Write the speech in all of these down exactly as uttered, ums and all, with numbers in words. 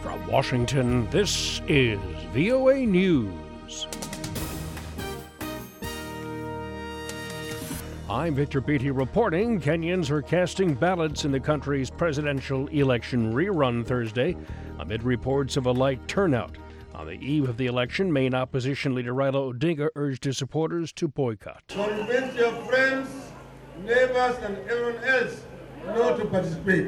From Washington, this is V O A News. I'm Victor Beatty reporting. Kenyans are casting ballots in the country's presidential election rerun Thursday amid reports of a light turnout. On the eve of the election, main opposition leader Raila Odinga urged his supporters to boycott. Convince your friends, neighbors, and everyone else not to participate.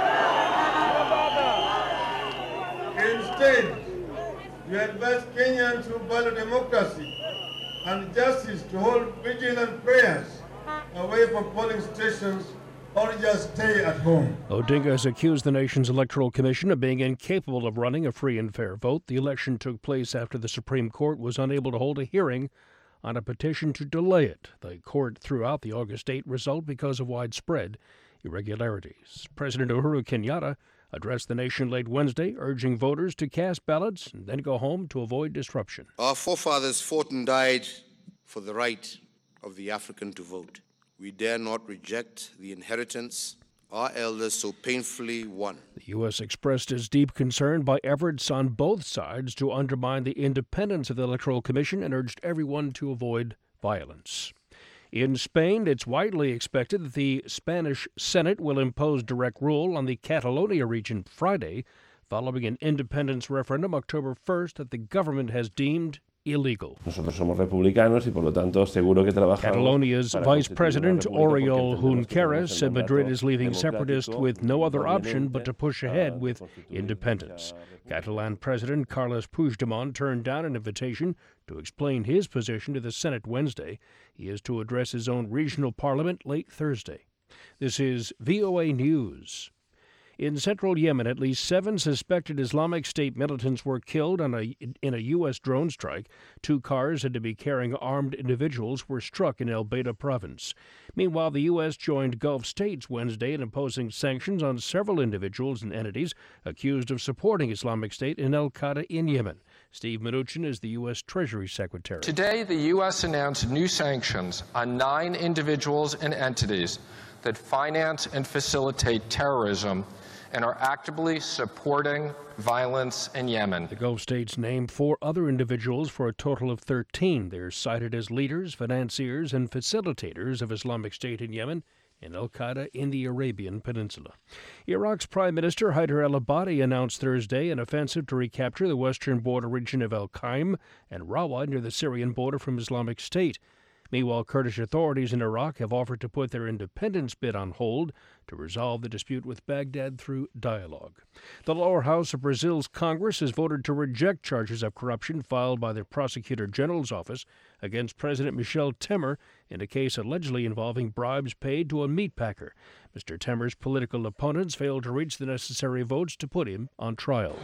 Instead, you advise Kenyans who value democracy and justice to hold vigilant prayers away from polling stations or just stay at home. Odinga has accused the nation's electoral commission of being incapable of running a free and fair vote. The election took place after the Supreme Court was unable to hold a hearing on a petition to delay it. The court threw out the August eighth result because of widespread irregularities. President Uhuru Kenyatta addressed the nation late Wednesday, urging voters to cast ballots and then go home to avoid disruption. Our forefathers fought and died for the right of the African to vote. We dare not reject the inheritance our elders so painfully won. The U S expressed its deep concern by efforts on both sides to undermine the independence of the Electoral Commission and urged everyone to avoid violence. In Spain, it's widely expected that the Spanish Senate will impose direct rule on the Catalonia region Friday, following an independence referendum October first that the government has deemed illegal. Nosotros somos republicanos y por lo tanto seguro que trabajamos. Catalonia's Vice President Oriol Junqueras said Madrid is leaving separatists with no other option but to push ahead with independence. Catalan President Carles Puigdemont turned down an invitation to explain his position to the Senate Wednesday. He is to address his own regional parliament late Thursday. This is V O A News. In central Yemen, at least seven suspected Islamic State militants were killed on a, in a U S drone strike. Two cars said to be carrying armed individuals were struck in El Beida province. Meanwhile, the U S joined Gulf states Wednesday in imposing sanctions on several individuals and entities accused of supporting Islamic State and al-Qaeda in Yemen. Steve Mnuchin is the U S Treasury Secretary. Today, the U S announced new sanctions on nine individuals and entities that finance and facilitate terrorism and are actively supporting violence in Yemen. The Gulf states named four other individuals for a total of thirteen. They're cited as leaders, financiers, and facilitators of Islamic State in Yemen and al-Qaeda in the Arabian Peninsula. Iraq's Prime Minister Haider al-Abadi announced Thursday an offensive to recapture the western border region of Al-Qaim and Rawah near the Syrian border from Islamic State. Meanwhile, Kurdish authorities in Iraq have offered to put their independence bid on hold to resolve the dispute with Baghdad through dialogue. The lower house of Brazil's Congress has voted to reject charges of corruption filed by the Prosecutor General's office against President Michel Temer in a case allegedly involving bribes paid to a meat packer. Mister Temer's political opponents failed to reach the necessary votes to put him on trial.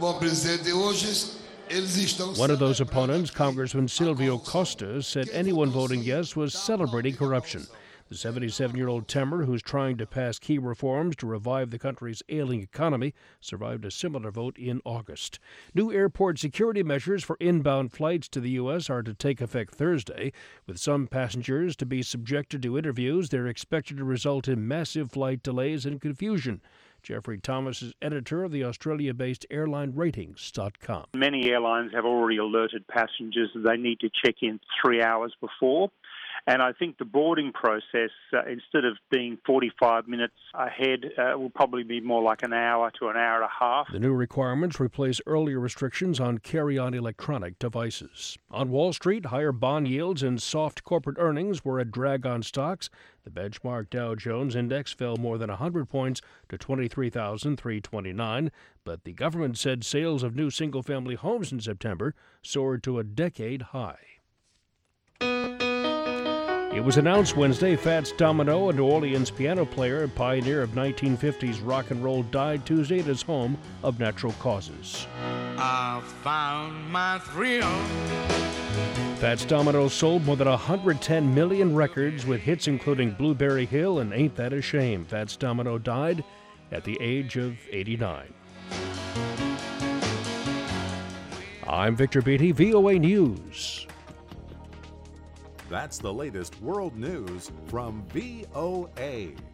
One of those opponents, Congressman Silvio Costa, said anyone voting yes was celebrating corruption. The seventy-seven-year-old Temer, who's trying to pass key reforms to revive the country's ailing economy, survived a similar vote in August. New airport security measures for inbound flights to the U S are to take effect Thursday. With some passengers to be subjected to interviews, they're expected to result in massive flight delays and confusion. Jeffrey Thomas is editor of the Australia-based airline ratings dot com. Many airlines have already alerted passengers that they need to check in three hours before. And I think the boarding process, uh, instead of being forty-five minutes ahead, uh, will probably be more like an hour to an hour and a half. The new requirements replace earlier restrictions on carry-on electronic devices. On Wall Street, higher bond yields and soft corporate earnings were a drag on stocks. The benchmark Dow Jones Index fell more than one hundred points to twenty-three thousand three hundred twenty-nine, but the government said sales of new single-family homes in September soared to a decade high. It was announced Wednesday Fats Domino, a New Orleans piano player and pioneer of nineteen fifties rock and roll, died Tuesday at his home of natural causes. I found my thrill. Fats Domino sold more than one hundred ten million records with hits including Blueberry Hill and Ain't That a Shame. Fats Domino died at the age of eighty-nine. I'm Victor Beatty, V O A News. That's the latest world news from V O A.